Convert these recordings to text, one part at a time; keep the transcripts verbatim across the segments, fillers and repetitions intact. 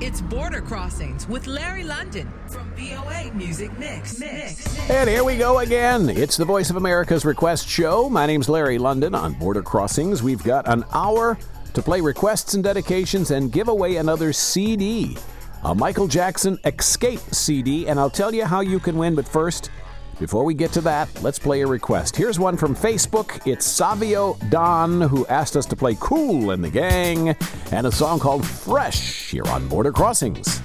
It's Border Crossings with Larry London from V O A Music Mix. Mix. Mix. And here we go again. It's the Voice of America's Request Show. My name's Larry London on Border Crossings. We've got an hour to play requests and dedications and give away another C D, a Michael Jackson Escape C D, and I'll tell you how you can win. But first, before we get to that, let's play a request. Here's one from Facebook. It's Savio Don, who asked us to play Kool and the Gang and a song called Fresh here on Border Crossings.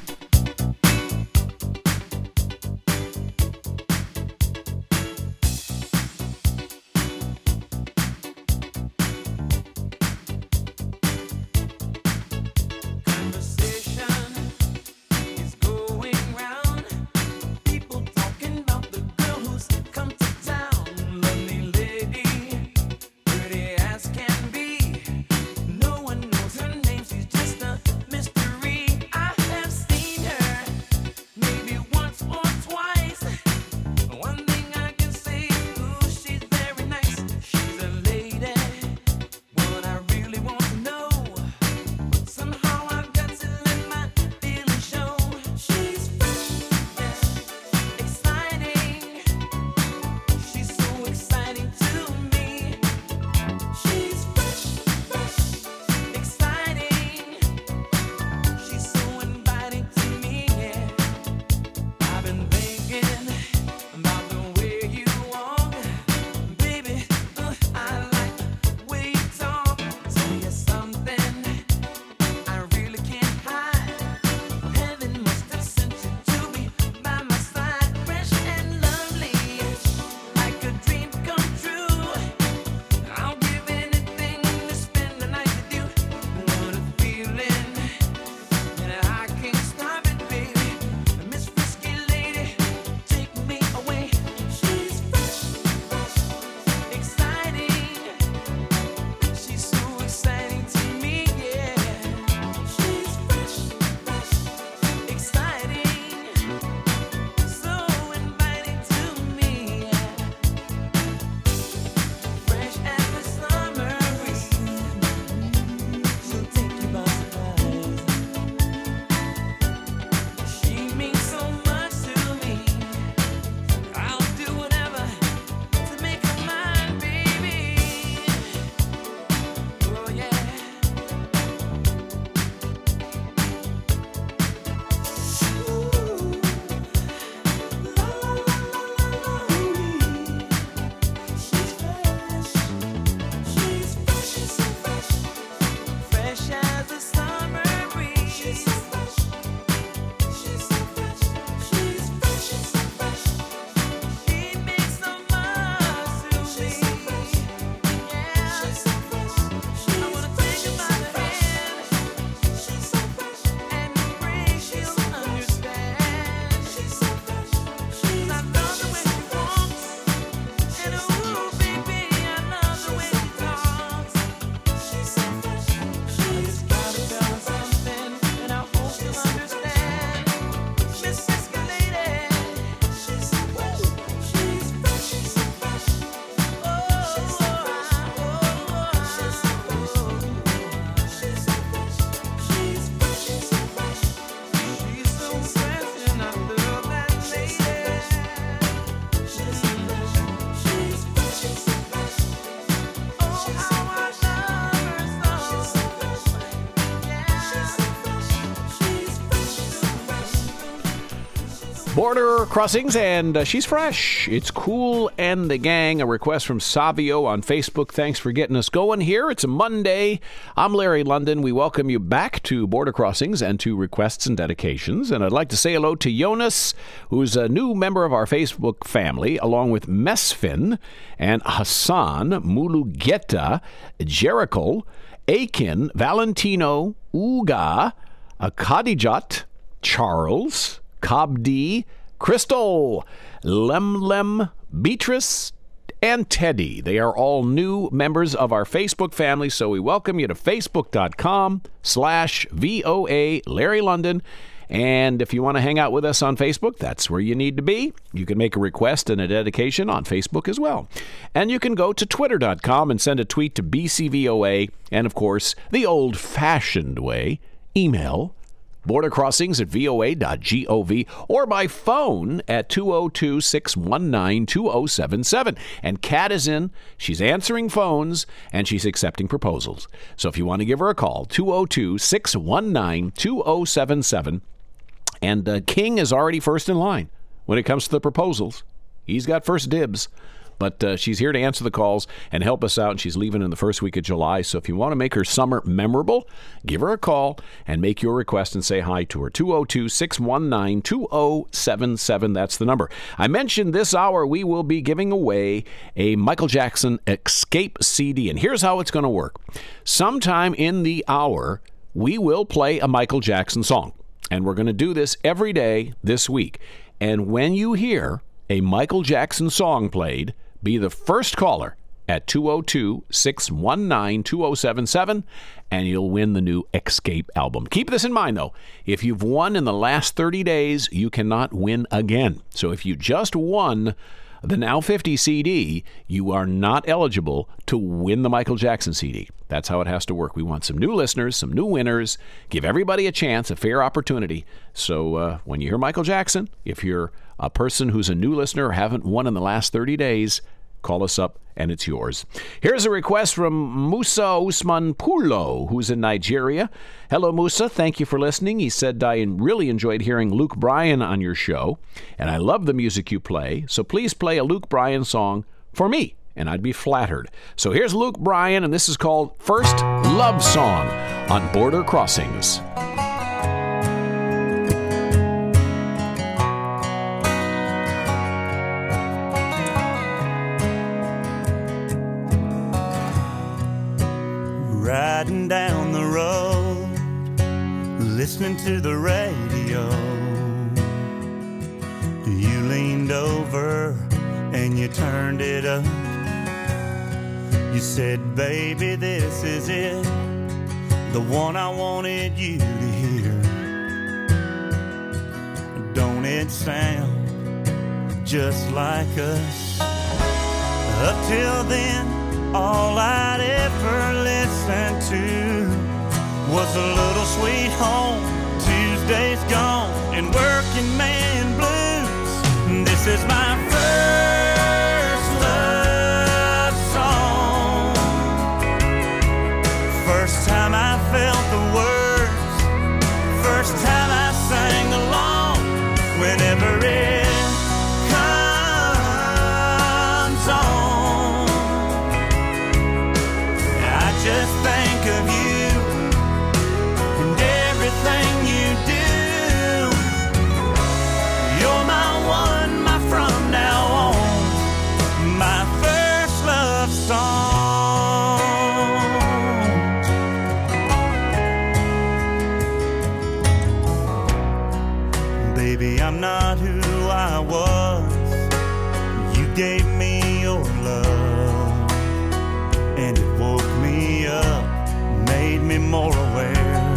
Border Crossings, and uh, she's fresh. It's Kool and the Gang, a request from Savio on Facebook. Thanks for getting us going here. It's a Monday. I'm Larry London. We welcome you back to Border Crossings and to Requests and Dedications. And I'd like to say hello to Jonas, who's a new member of our Facebook family, along with Mesfin and Hassan, Mulugeta, Jericho, Akin, Valentino, Uga, Khadijat, Charles, Kabdi, Crystal, Lemlem, Beatrice, and Teddy. They are all new members of our Facebook family, so we welcome you to facebook.com slash VOA Larry London. And if you want to hang out with us on Facebook, that's where you need to be. You can make a request and a dedication on Facebook as well. And you can go to twitter dot com and send a tweet to B C V O A. And, of course, the old-fashioned way, email Border Crossings at V O A dot gov or by phone at two oh two, six one nine, two oh seven seven. And Kat is in. She's answering phones and she's accepting proposals. So if you want to give her a call, two oh two, six one nine, two oh seven seven. And uh, King is already first in line when it comes to the proposals. He's got first dibs. But uh, she's here to answer the calls and help us out, and she's leaving in the first week of July. So if you want to make her summer memorable, give her a call and make your request and say hi to her. two oh two, six one nine, two oh seven seven. That's the number. I mentioned this hour we will be giving away a Michael Jackson Escape C D. And here's how it's going to work. Sometime in the hour, we will play a Michael Jackson song. And we're going to do this every day this week. And when you hear a Michael Jackson song played, be the first caller at two oh two, six one nine, two oh seven seven, and you'll win the new Escape album. Keep this in mind, though. If you've won in the last thirty days, you cannot win again. So if you just won the Now fifty C D, you are not eligible to win the Michael Jackson C D. That's how it has to work. We want some new listeners, some new winners. Give everybody a chance, a fair opportunity. So uh, when you hear Michael Jackson, if you're a person who's a new listener or haven't won in the last thirty days, call us up and it's yours. Here's a request from Musa Usman Pulo, who's in Nigeria. Hello, Musa. Thank you for listening. He said, I really enjoyed hearing Luke Bryan on your show, and I love the music you play, so please play a Luke Bryan song for me, and I'd be flattered. So here's Luke Bryan, and this is called First Love Song on Border Crossings. Riding down the road, listening to the radio. You leaned over and you turned it up. You said, baby, this is it, the one I wanted you to hear. Don't it sound just like us? Up till then, all I'd ever listen to was a little sweet home, Tuesday's gone, and working man blues. This is my first love song. First time I felt the words, first time I sang along. Whenever it comes on, just think of you and everything you do. You're my one, my from now on, my first love song. Baby, I'm not who I was. You gave me your love, and it woke me up, made me more aware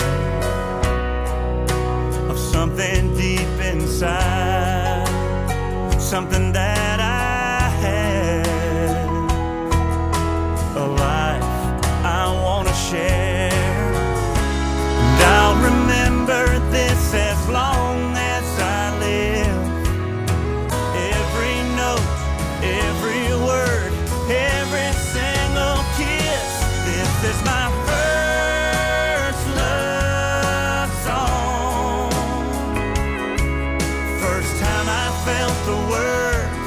of something deep inside, something that I had, a life I want to share. And I'll remember this as long as I live. Every note, every word, every single kiss. This is my first love song. First time I felt the words,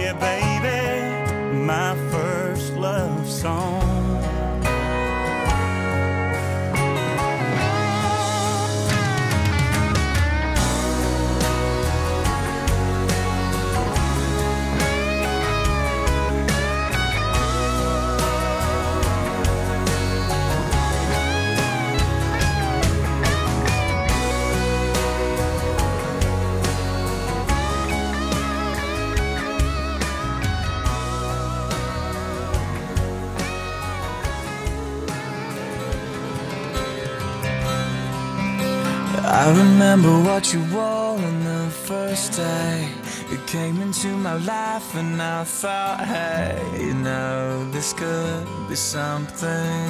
yeah, baby, my first love song. I remember what you wore on the first day you came into my life, and I thought, hey, you know, this could be something.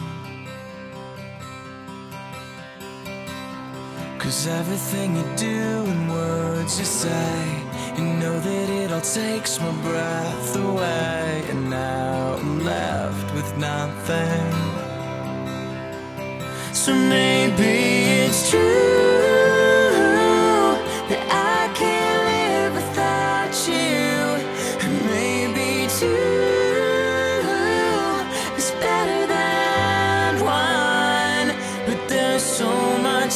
'Cause everything you do and words you say, you know that it all takes my breath away. And now I'm left with nothing. So maybe it's true that I can't live without you. And maybe two is better than one. But there's so much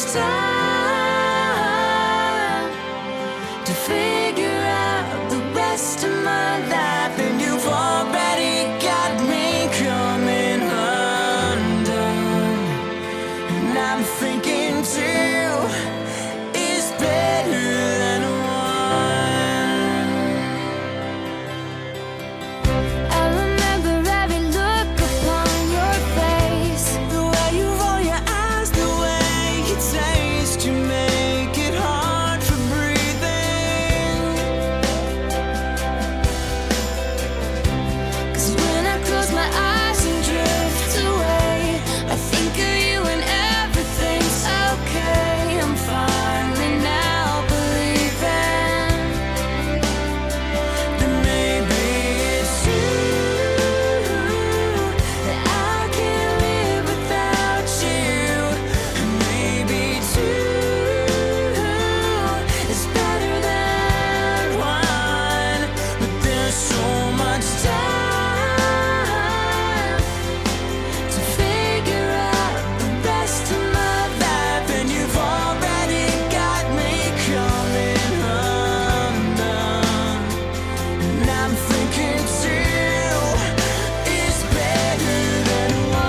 time to figure out the rest of my life, and you've already got me coming undone. And I'm thinking two is better than one. I remember every look upon your face, The way you roll your eyes, the way you taste, you make it hard for breathing. 'cause when I close my eyes and drift away, I think of you and everything's okay. I'm finally now believing Then maybe it's that I can't live without you. And maybe two It's better than one. But there's so much time to figure out the rest of my life, and you've already got me coming undone. And I'm thinking two is better than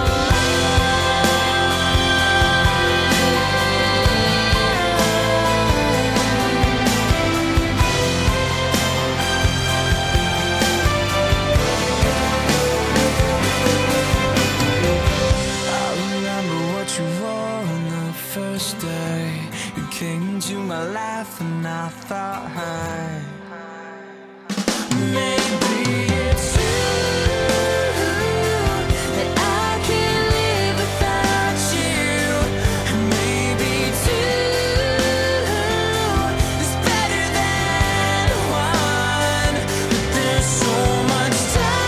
I remember what you wore on the first day you came into my life, and I thought, hey, maybe it's that I can't live without you. And maybe two is better than one. But there's so much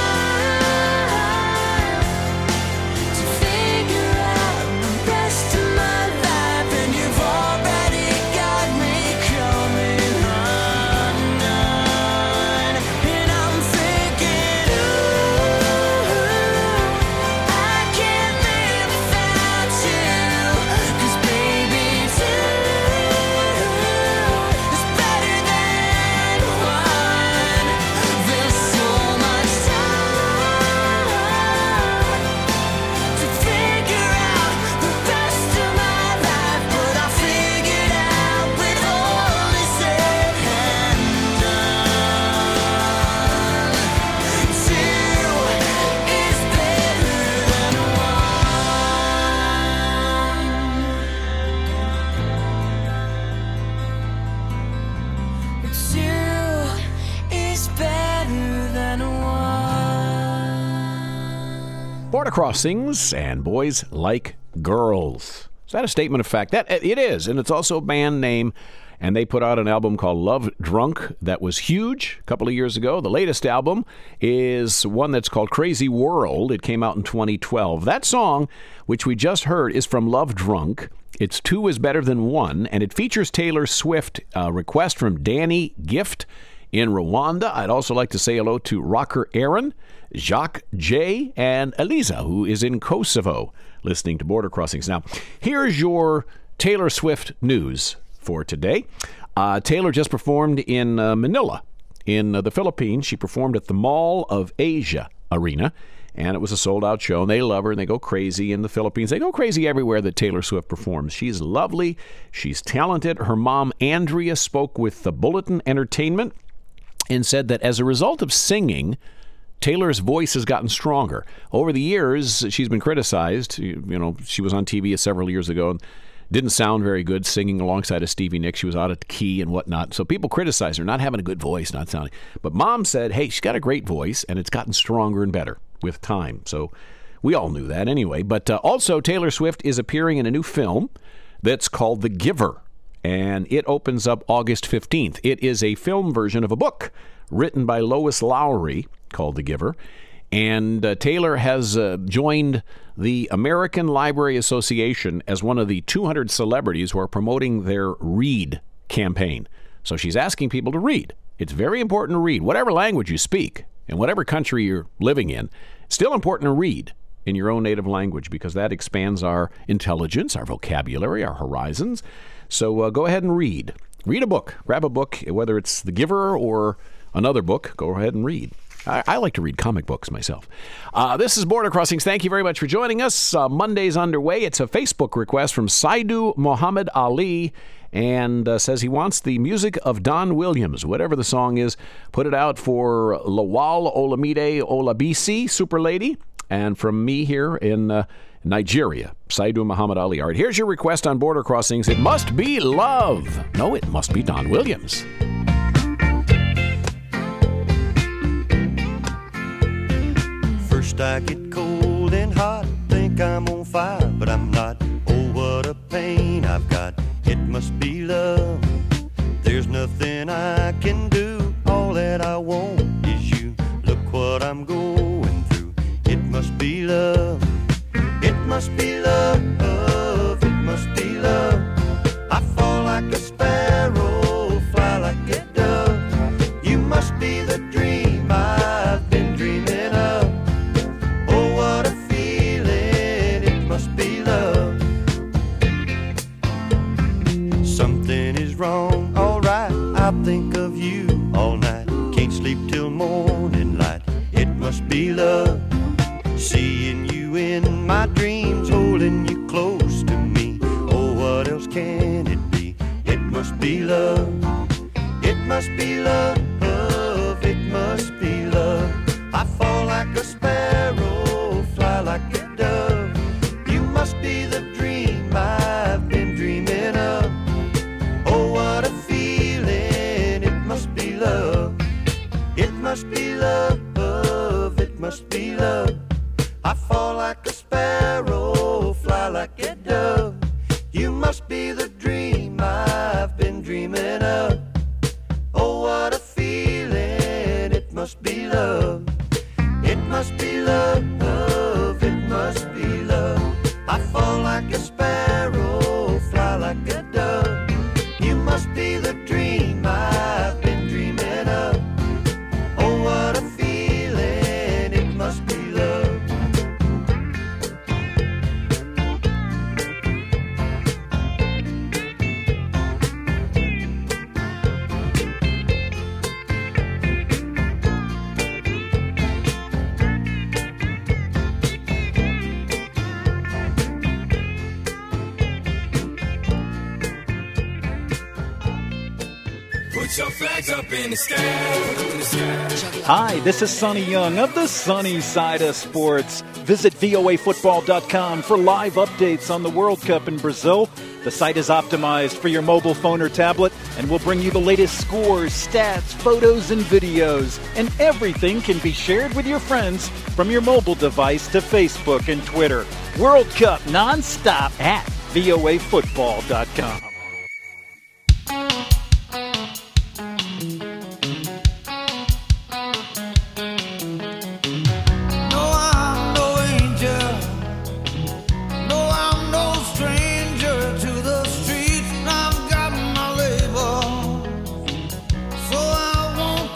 time To figure out the rest of my life, and you've already got me coming undone. And I'm thinking, ooh, I can't live without you. 'Cause baby, two is better than one. There's so much time to figure out the rest of my life, but I figured out with all is said and done. Two is better than one. Two is better than one. Border Crossings and Boys Like Girls. Is that a statement of fact? That it is, and it's also a band name. And they put out an album called Love Drunk that was huge a couple of years ago. The latest album is one that's called Crazy World. It came out in twenty twelve. That song, which we just heard, is from Love Drunk. It's Two is Better Than One, and it features Taylor Swift, a request from Danny Gift in Rwanda. I'd also like to say hello to Rocker Aaron, Jacques J., and Eliza, who is in Kosovo, listening to Border Crossings. Now, here's your Taylor Swift news for today. Uh, Taylor just performed in uh, Manila, in uh, the Philippines. She performed at the Mall of Asia Arena, and it was a sold-out show, and they love her, and they go crazy in the Philippines. They go crazy everywhere that Taylor Swift performs. She's lovely. She's talented. Her mom, Andrea, spoke with the Bulletin Entertainment and said that as a result of singing, Taylor's voice has gotten stronger. Over the years, she's been criticized. You, you know, she was on T V several years ago and didn't sound very good singing alongside of Stevie Nicks. She was out of key and whatnot. So people criticized her, not having a good voice, not sounding. But Mom said, hey, she's got a great voice, and it's gotten stronger and better with time. So we all knew that anyway. But uh, also, Taylor Swift is appearing in a new film that's called The Giver, and it opens up August fifteenth. It is a film version of a book written by Lois Lowry called The Giver. And uh, Taylor has uh, joined the American Library Association as one of the two hundred celebrities who are promoting their Read campaign. So she's asking people to read. It's very important to read. Whatever language you speak, in whatever country you're living in, it's still important to read in your own native language because that expands our intelligence, our vocabulary, our horizons. So uh, go ahead and read. Read a book. Grab a book, whether it's The Giver or another book. Go ahead and read. I, I like to read comic books myself. Uh, this is Border Crossings. Thank you very much for joining us. Uh, Monday's underway. It's a Facebook request from Saidu Muhammad Ali, and uh, says he wants the music of Don Williams. Whatever the song is, put it out for Lawal Olamide Olabisi, Super Lady, and from me here in uh, Nigeria, Saidu Muhammad Ali. All right, here's your request on Border Crossings. It must be love. No, it must be Don Williams. First I get cold and hot, think I'm on fire, but I'm not. Oh, what a pain I've got. It must be love. There's nothing I can do. All that I want is you. Look what I'm going through. It must be love. It must be love. It must be love. I fall like a sparrow, fly like a dove. You must be the dream I've been dreaming of. Oh, what a feeling. It must be love. Something is wrong, alright. I think of you all night. Can't sleep till morning light. It must be love. Seeing you in my dreams, holding you close to me. Oh, what else can it be? It must be love. It must be love. It must be love. I fall like a sparrow, fly like a dove. You must be the dream I've been dreaming of. Oh, what a feeling. It must be love. It must be love. It must be love. I fall like a sparrow, fly like a dove. You must be the dream I've been dreaming of. Oh, what a feeling. It must be love. It must be love. It must be love. I fall like a sparrow, fly like a dove. You must be the dream I've been dreaming of. Oh, what a feeling. It must be love. Put your flags up in the sky, up in the sky. Hi, this is Sonny Young of the Sunny Side of Sports. Visit V O A football dot com for live updates on the World Cup in Brazil. The site is optimized for your mobile phone or tablet and will bring you the latest scores, stats, photos, and videos. And everything can be shared with your friends from your mobile device to Facebook and Twitter. World Cup nonstop at V O A football dot com. So I won't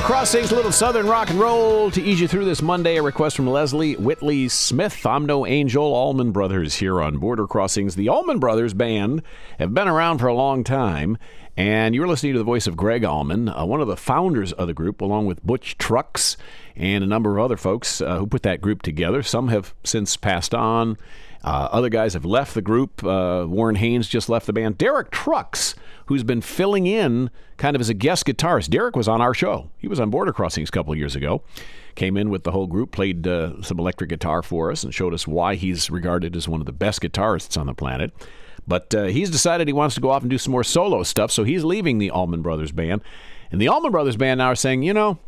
Crossings, a little Southern rock and roll to ease you through this Monday. A request from Leslie Whitley Smith. I'm no angel. Allman Brothers here on Border Crossings. The Allman Brothers Band have been around for a long time, and you're listening to the voice of Greg Allman, uh, one of the founders of the group, along with Butch Trucks and a number of other folks uh, who put that group together. Some have since passed on. Uh, other guys have left the group. Uh, Warren Haynes just left the band. Derek Trucks, who's been filling in kind of as a guest guitarist. Derek was on our show. He was on Border Crossings a couple of years ago. Came in with the whole group, played uh, some electric guitar for us, and showed us why he's regarded as one of the best guitarists on the planet. But uh, he's decided he wants to go off and do some more solo stuff, so he's leaving the Allman Brothers Band. And the Allman Brothers Band now are saying, you know,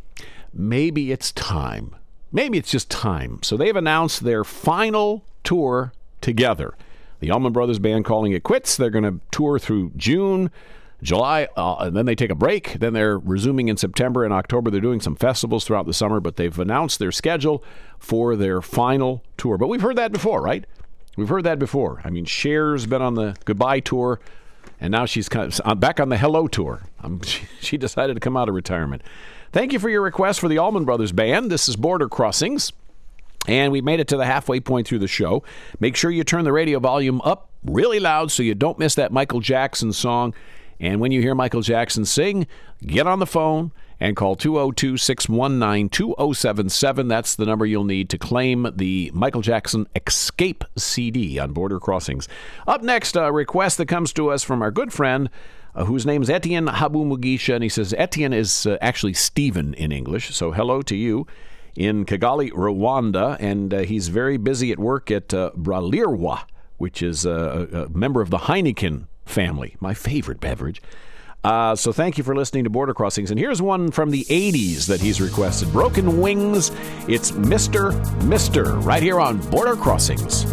maybe it's time. Maybe it's just time. So they've announced their final tour together. The Allman Brothers Band calling it quits. They're going to tour through June, July, uh, and then they take a break. Then they're resuming in September and October. They're doing some festivals throughout the summer, but they've announced their schedule for their final tour. But we've heard that before, right? We've heard that before. I mean, Cher's been on the goodbye tour, and now she's kind of back on the hello tour. Um, she, she decided to come out of retirement. Thank you for your request for the Allman Brothers Band. This is Border Crossings. And we made it to the halfway point through the show. Make sure you turn the radio volume up really loud so you don't miss that Michael Jackson song. And when you hear Michael Jackson sing, get on the phone and call two oh two, six one nine, two oh seven seven. That's the number you'll need to claim the Michael Jackson Escape C D on Border Crossings. Up next, a request that comes to us from our good friend, uh, whose name is Etienne Habumugisha. And he says Etienne is uh, actually Stephen in English. So hello to you. In Kigali, Rwanda, and uh, he's very busy at work at uh, Bralirwa, which is uh, a, a member of the Heineken family, my favorite beverage. Uh, so thank you for listening to Border Crossings. And here's one from the eighties that he's requested. Broken Wings, it's Mister Mister right here on Border Crossings.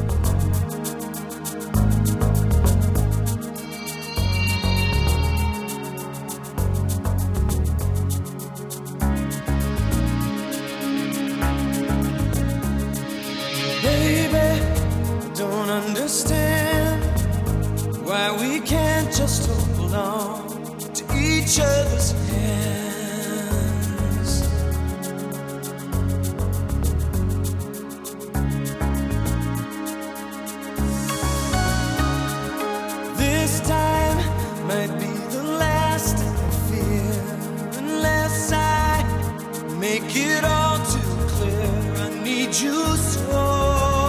Why we can't just hold on to each other's hands. This time might be the last I fear, unless I make it all too clear. I need you so.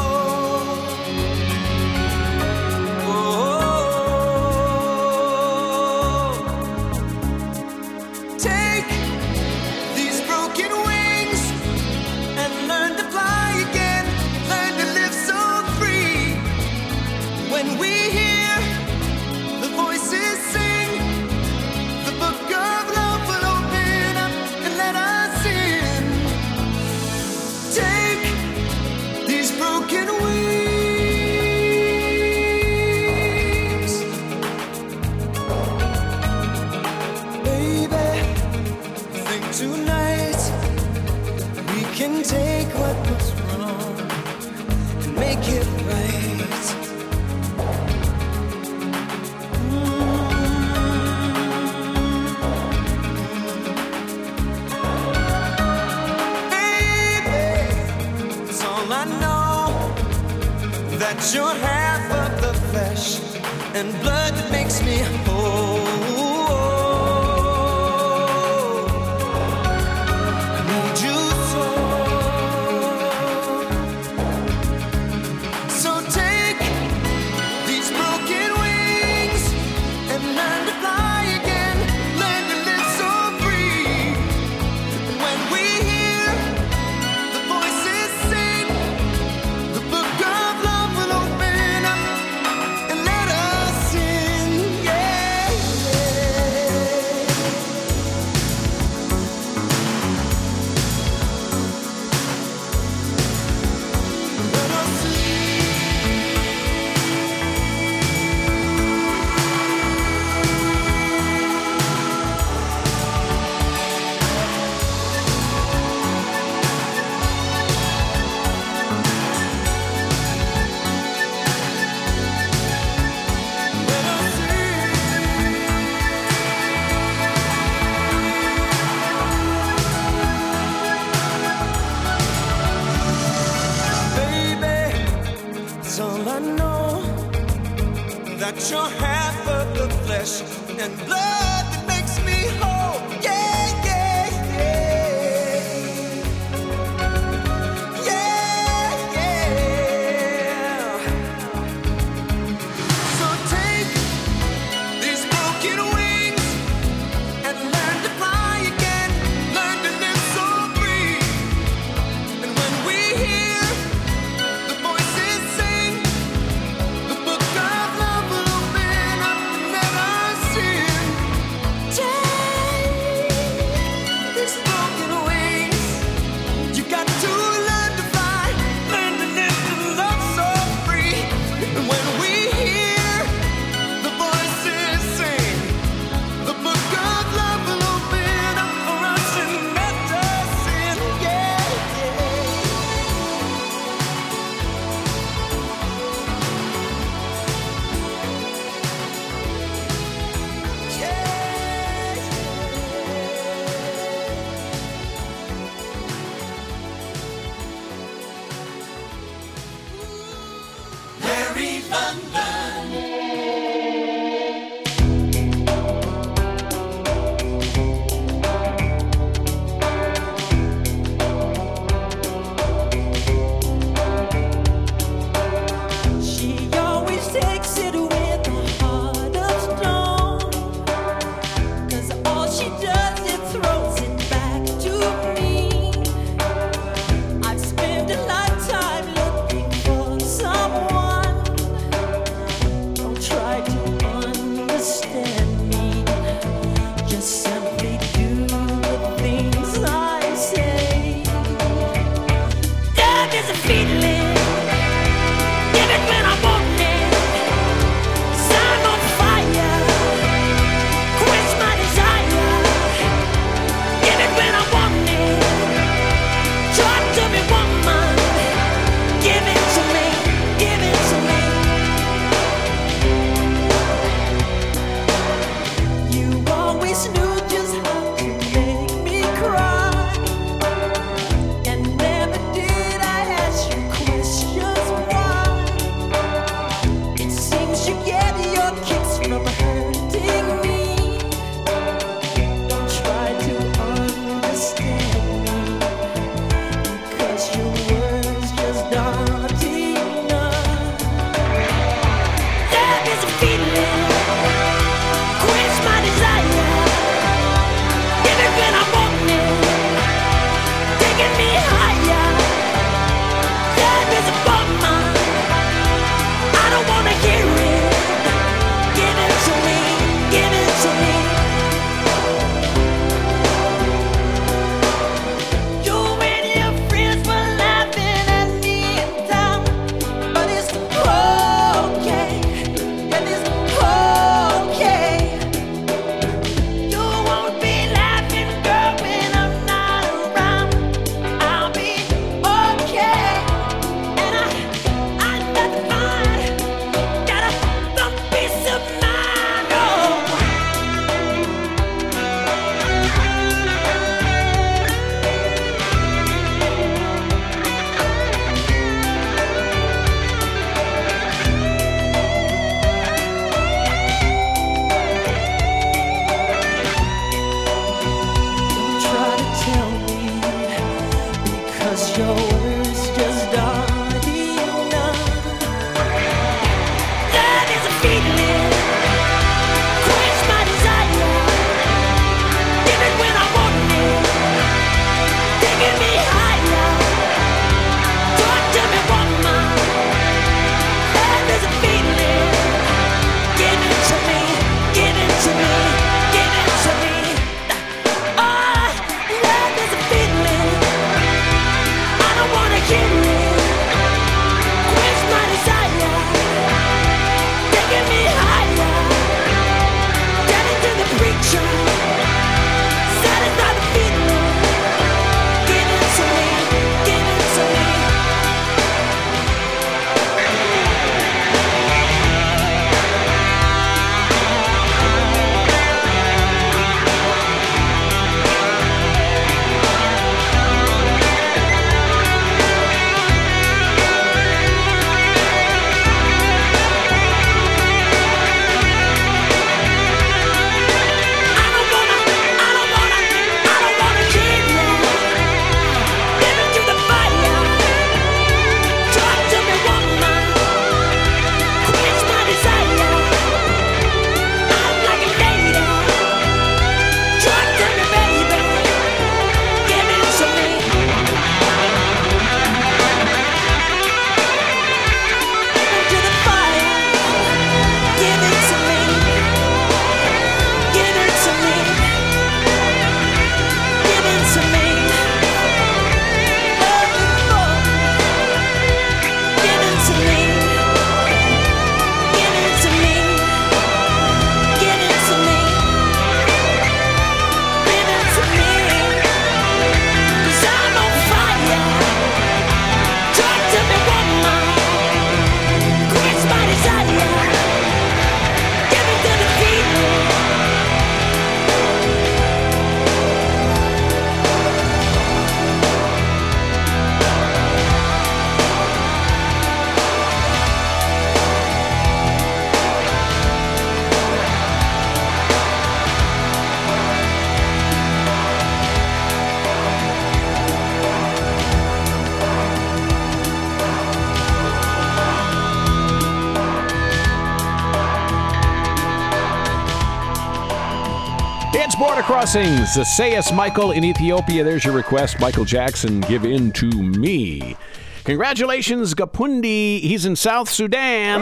You're half of the flesh and blood that makes me whole. I need you so. So take these broken wings and learn to fly again. Learn to live so free. And when we hear the voices sing, the book of love will open up and let us in, yeah. know that you're half of the flesh and blood that makes me whole. Yeah, yeah, yeah. Yeah, yeah. So take these broken wings and learn to fly again. Learn to live so free. And when we hear the voices sing, the book of love will open up and let us in. Take these broken wings. You got to learn to fly, learn to live and love so free. And when we hear the voices sing, the book of love will open up for us and let us in. Yeah, Larry London. She always takes it with a heart of stone, 'cause all she does is throws it back to me. I've spent a lifetime looking for someone It's Border Crossings. Sayas Michael in Ethiopia. There's your request. Michael Jackson, Give In To Me. Congratulations, Gapundi. He's in South Sudan.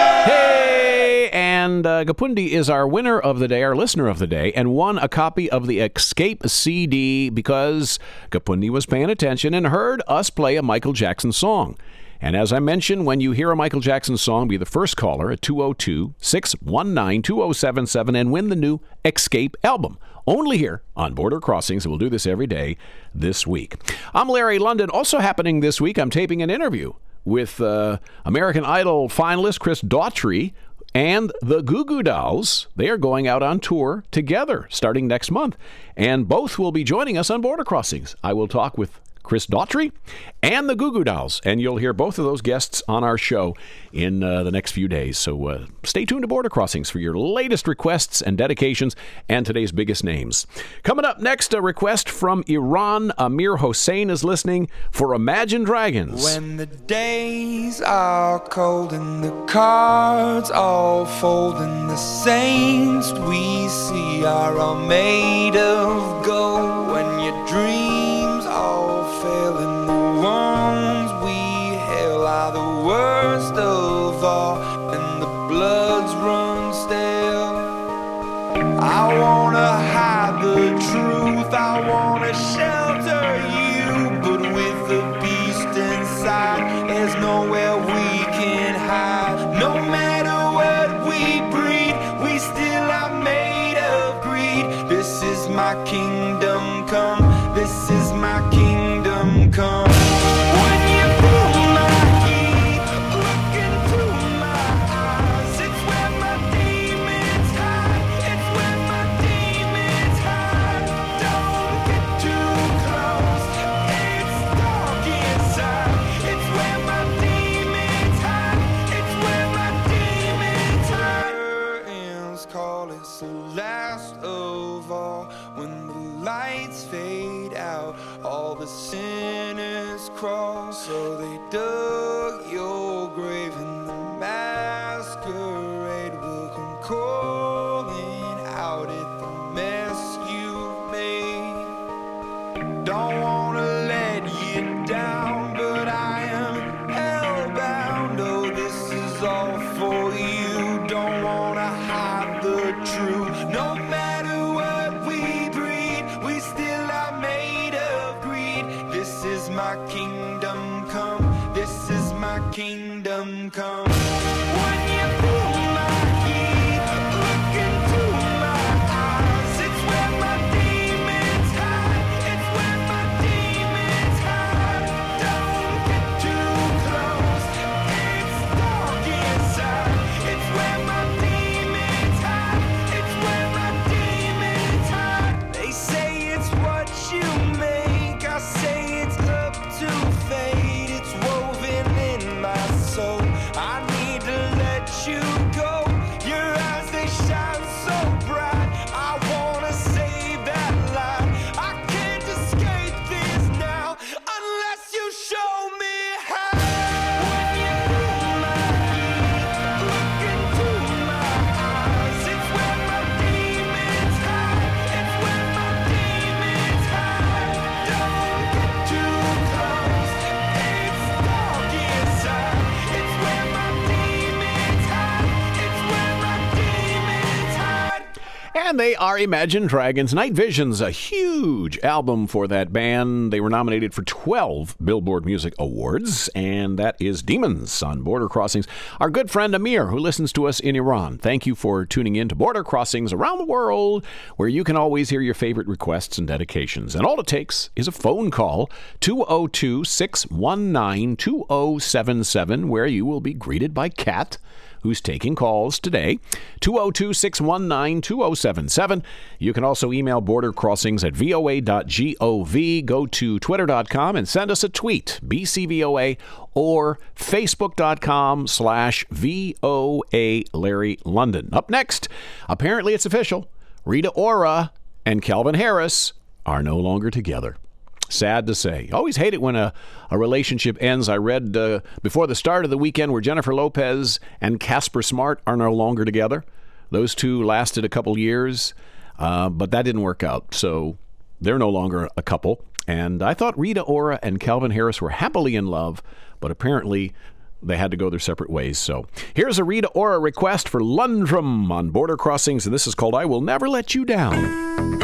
Hey! And uh, Gapundi is our winner of the day, our listener of the day, and won a copy of the Escape C D because Gapundi was paying attention and heard us play a Michael Jackson song. And as I mentioned, when you hear a Michael Jackson song, be the first caller at two oh two, six one nine, two oh seven seven and win the new Escape album. Only here on Border Crossings. We'll do this every day this week. I'm Larry London. Also happening this week, I'm taping an interview with uh, American Idol finalist Chris Daughtry and the Goo Goo Dolls. They are going out on tour together starting next month. And both will be joining us on Border Crossings. I will talk with Chris Daughtry and the Goo Goo Dolls. And you'll hear both of those guests on our show in uh, the next few days. So uh, stay tuned to Border Crossings for your latest requests and dedications and today's biggest names. Coming up next, a request from Iran. Amir Hossein is listening for Imagine Dragons. When the days are cold and the cards all fold and the saints we see are all made of gold, when your dreams all fail and the ones we hail are the worst of all and the bloods run stale. I wanna hide the truth, I wanna shelter you, but with the beast inside there's nowhere we can hide. No matter what we breed, we still are made of greed. This is my kingdom come, this is my kingdom come. When you pull my heat, look into my eyes, it's where my demons hide, it's where my demons hide. Don't get too close, it's dark inside, it's where my demons hide, it's where my demons hide. Curtains call, it's the last of all. When the lights fade out, all the sinners crawl. So they dug your grave and the masquerade will come calling out at the mess you've made. Don't wanna let you down, but I am hellbound. Oh, this is all for you. Don't wanna hide the truth. No matter what we breed, we still are made of greed. This is my kingdom come, this is my kingdom come. When you pull my heat, look into my eyes, it's where my demons hide, it's where my demons hide. Don't get too close, it's dark inside, it's where my demons hide, it's where my demons hide. They say it's what you make, I say it's up to fate. It's woven in my soul, I need to let you go. Your eyes, they shine so bright, I wanna save that light. I can't escape this now unless you show me how. When you pull my heat, look into my eyes, it's where my demons hide, it's where my demons hide. Don't get too close, it's dark inside, it's where my demons hide, it's where my demons hide. And they are Imagine Dragons. Night Vision's a huge album for that band. They were nominated for twelve Billboard Music Awards, and that is Demons on Border Crossings. Our good friend Amir, who listens to us in Iran. Thank you for tuning in to Border Crossings around the world, where you can always hear your favorite requests and dedications. And all it takes is a phone call, two oh two, six one nine, two oh seven seven, where you will be greeted by Kat, who's taking calls today. two oh two, six one nine, two oh seven seven. You can also email bordercrossings at v o a dot gov. Go to twitter dot com and send us a tweet, B C V O A, or facebook dot com slash V O A Larry London. Up next, apparently it's official. Rita Ora and Calvin Harris are no longer together. Sad to say. Always hate it when a, a relationship ends. I read uh, before the start of the weekend where Jennifer Lopez and Casper Smart are no longer together. Those two lasted a couple years. Uh, but that didn't work out. So they're no longer a couple. And I thought Rita Ora and Calvin Harris were happily in love, but apparently they had to go their separate ways. So here's a Rita Ora request for Lundrum on Border Crossings, and this is called I Will Never Let You Down.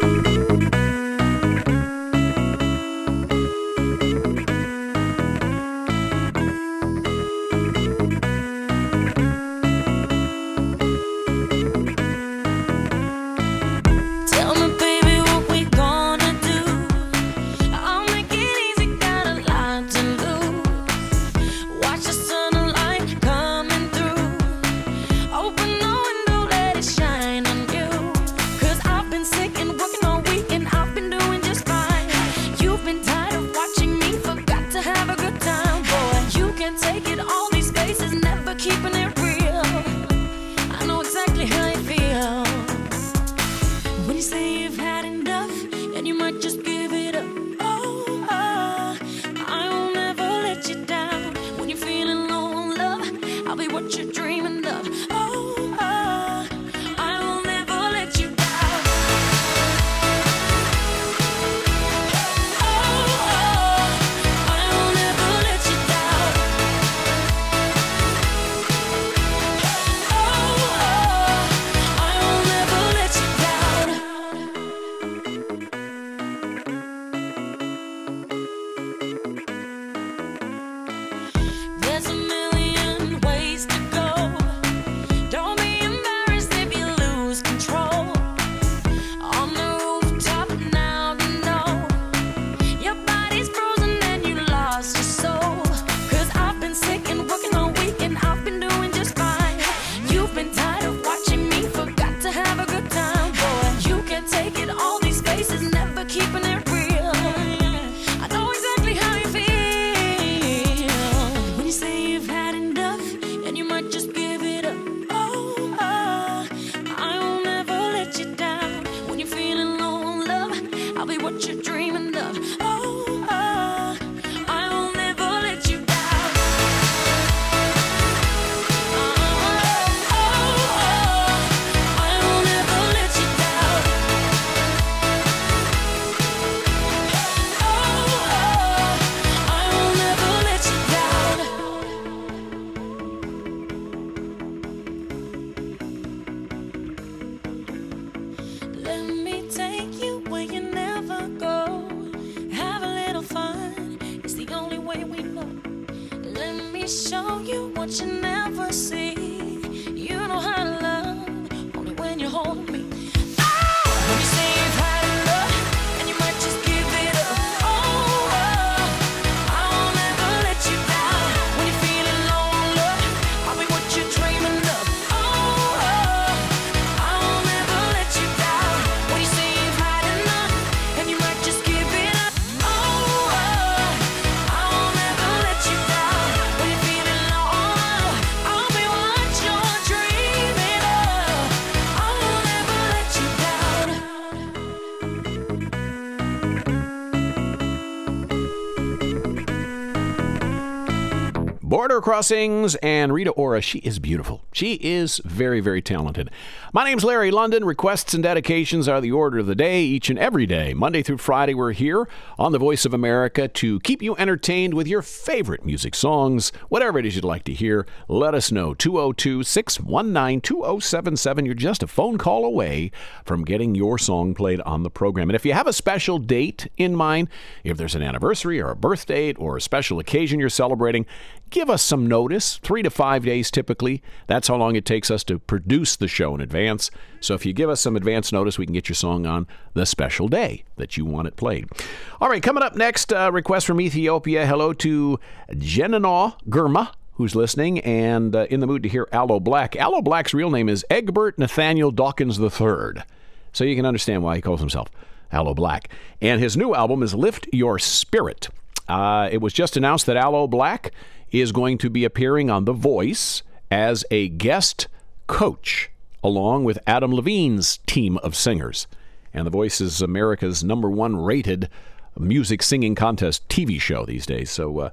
Border Crossings and Rita Ora. She is beautiful. She is very, very talented. My name's Larry London. Requests and dedications are the order of the day each and every day. Monday through Friday, we're here on the Voice of America to keep you entertained with your favorite music songs. Whatever it is you'd like to hear, let us know. two oh two, six one nine, two oh seven seven. You're just a phone call away from getting your song played on the program. And if you have a special date in mind, if there's an anniversary or a birth date or a special occasion you're celebrating, give us some notice, three to five days typically. That's how long it takes us to produce the show in advance. So if you give us some advance notice, we can get your song on the special day that you want it played. All right, coming up next, uh, request from Ethiopia. Hello to Jeninaw Gurma, who's listening and uh, in the mood to hear Aloe Blacc. Aloe Black's real name is Egbert Nathaniel Dawkins the third. So you can understand why he calls himself Aloe Blacc. And his new album is Lift Your Spirit. Uh, it was just announced that Aloe Blacc is going to be appearing on The Voice as a guest coach, along with Adam Levine's team of singers. And The Voice is America's number one rated music singing contest T V show these days. So uh,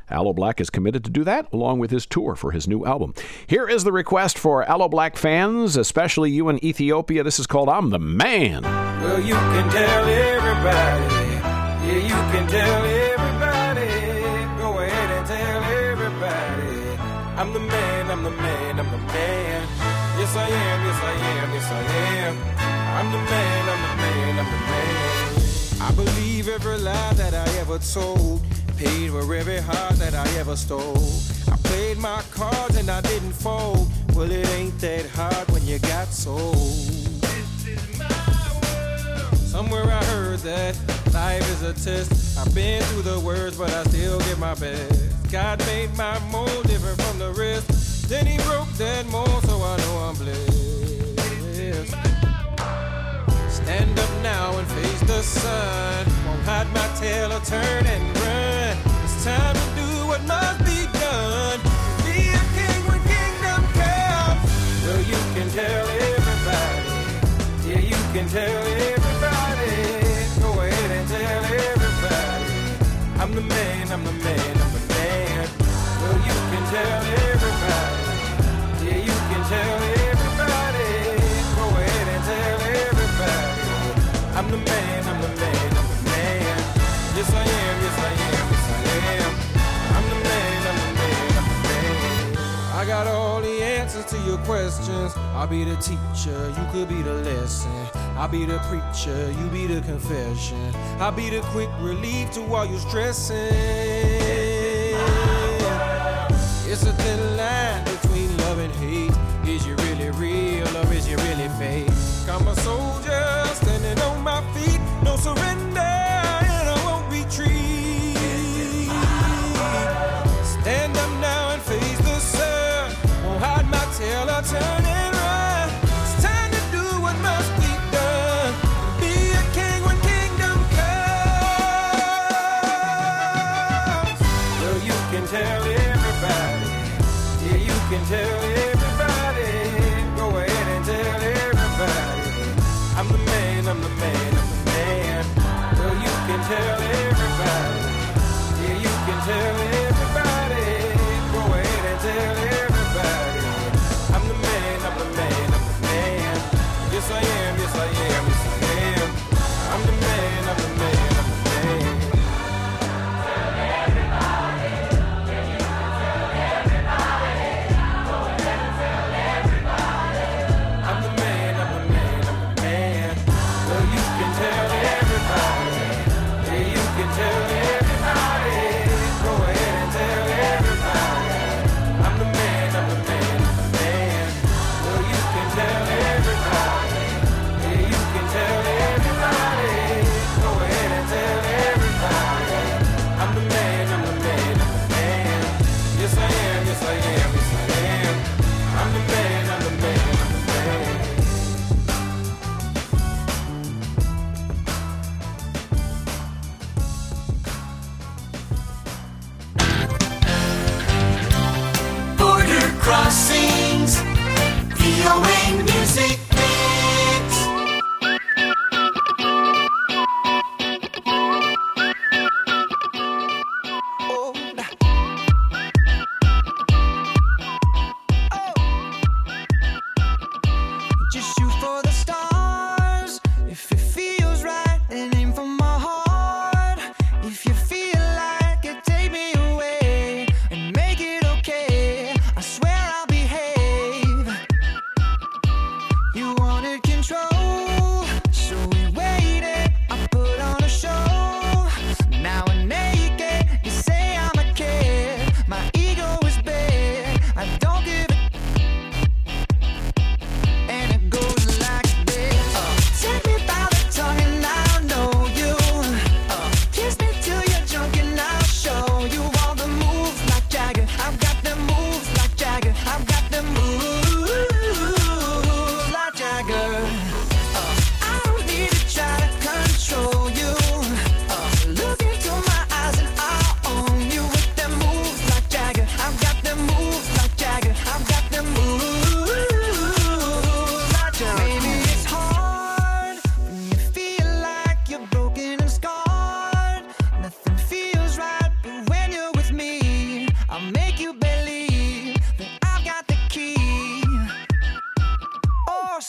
Aloe Blacc is committed to do that, along with his tour for his new album. Here is the request for Aloe Blacc fans, especially you in Ethiopia. This is called I'm the Man. Well, you can tell everybody. Yeah, you can tell everybody. Go ahead and tell everybody. I'm the man, I'm the man, I'm the man. Yes, I am, yes, I am, yes, I am. I'm the man, I'm the man, I'm the man. I believe every lie that I ever told. Paid for every heart that I ever stole. I played my cards and I didn't fold. Well, it ain't that hard when you got sold. This is my world. Somewhere I heard that life is a test. I've been through the worst, but I still give my best. God made my mold different from the rest. Then he broke that mold, so I know I'm blessed. Stand up now and face the sun. Won't hide my tail or turn and run. It's time to do what must be done. Be a king when kingdom comes. Well, you can tell everybody. Yeah, you can tell everybody. Go ahead and tell everybody. I'm the man, I'm the man, I'm the man. Well, you can tell everybody. Yeah, you can tell everybody. Go ahead and tell everybody. I'm the man, I'm the man, I'm the man. Yes, I am, yes, I am, yes, I am. I'm the man, I'm the man, I'm the man. I got all the answers to your questions. I'll be the teacher, you could be the lesson. I'll be the preacher, you be the confession. I'll be the quick relief to all your stressing. It's a thin line between love and hate. Is you really real or is you really fake? I'm a soldier standing on my feet. No surrender and I won't retreat. Stand up now and face the sun. Won't hide my tail or turn and run. It's time to do what must be done. Be a king when kingdom comes. Well, you can tell everybody. Yeah, you can tell everybody. Go ahead and tell everybody. I'm the man, I'm the man, I'm the man. Well, you can tell everybody. Yeah, you can tell everybody. Go ahead and tell everybody. I'm the man,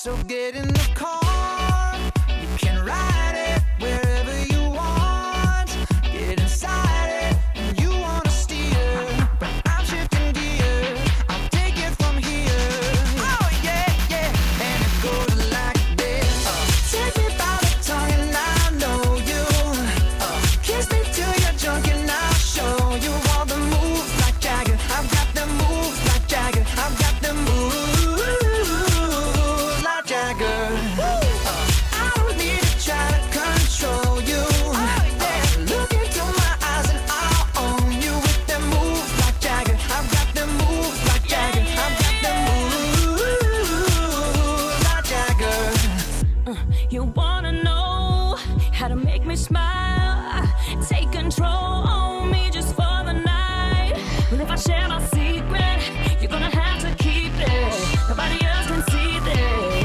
So get in the car, you can ride it wherever you want. Get inside it, and you wanna steer, but I'm shifting gears. I'll take it from here. Oh yeah, yeah, and it goes like this. Uh, take me by the tongue and I know you. Uh, kiss me till you're drunk and I'll show you all the moves like Jagger. I've got the moves like Jagger. I've got the moves like Jagger. Uh, I don't need to try to control you. Uh, look into my eyes and I'll own you with the moves like Jagger. I've got the moves like Jagger. I've got the moves like Jagger. You wanna know how to make me smile? Take control on me just for the night. Well, if I share my secret, you're gonna have to keep it. Nobody else can see this.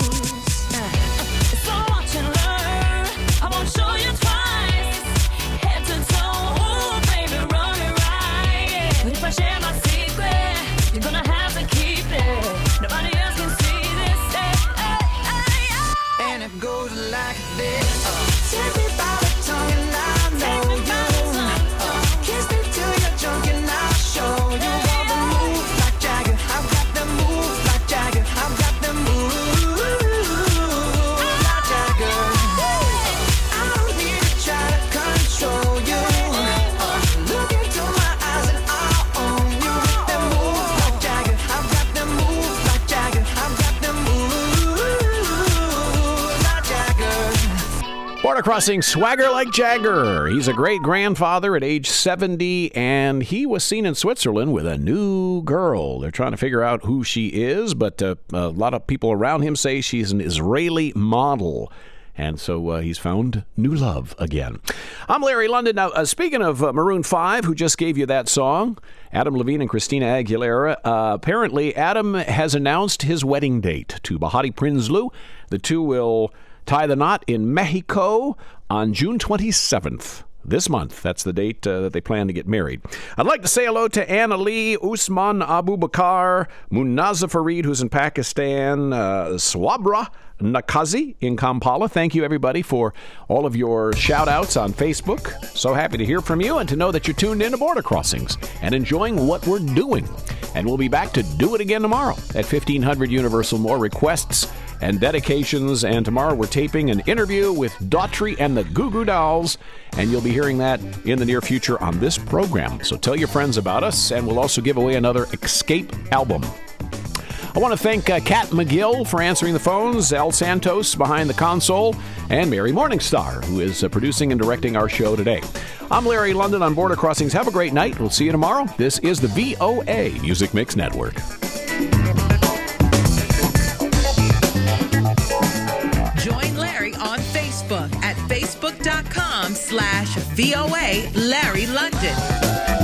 So watch and learn. I won't show you twice. Head to toe, oh baby, run it right. But if I share my secret, you're gonna have to keep it. Nobody else can see this. Hey, hey, hey, hey. And it goes like this. Uh, take me by the tongue and I know you. Uh, kiss me till you're drunk and I'll show you all the moves like Jagger. I've got the moves like Jagger. I've got the moves like Jagger. I don't need to try to control you. Uh, look into my eyes and I'll own you with the moves like Jagger. I've got the moves like Jagger. I've got the moves like Jagger. Border Crossing swagger like Jagger. He's a great grandfather at age seventy, and he was seen in Switzerland with a new girl. They're trying to figure out who she is, but uh, a lot of people around him say she's an Israeli model. And so uh, he's found new love again. I'm Larry London. Now, uh, speaking of uh, Maroon five, who just gave you that song, Adam Levine and Christina Aguilera, uh, apparently Adam has announced his wedding date to Bahati Prinsloo. The two will tie the knot in Mexico on June twenty-seventh. This month. That's the date uh, that they plan to get married. I'd like to say hello to Anna Lee, Usman Abu Bakar, Munaza Farid, who's in Pakistan, uh, Swabra Nakazi in Kampala. Thank you, everybody, for all of your shout-outs on Facebook. So happy to hear from you and to know that you're tuned in to Border Crossings and enjoying what we're doing. And we'll be back to do it again tomorrow at fifteen hundred Universal. More requests and dedications. And tomorrow we're taping an interview with Daughtry and the Goo Goo Dolls, and you'll be hearing that in the near future on this program. So tell your friends about us, and we'll also give away another Escape album. I want to thank uh, Kat McGill for answering the phones, El Santos behind the console, and Mary Morningstar, who is uh, producing and directing our show today. I'm Larry London on Border Crossings. Have a great night. We'll see you tomorrow. This is the V O A Music Mix Network. Join Larry on Facebook at facebook.com slash VOA Larry London.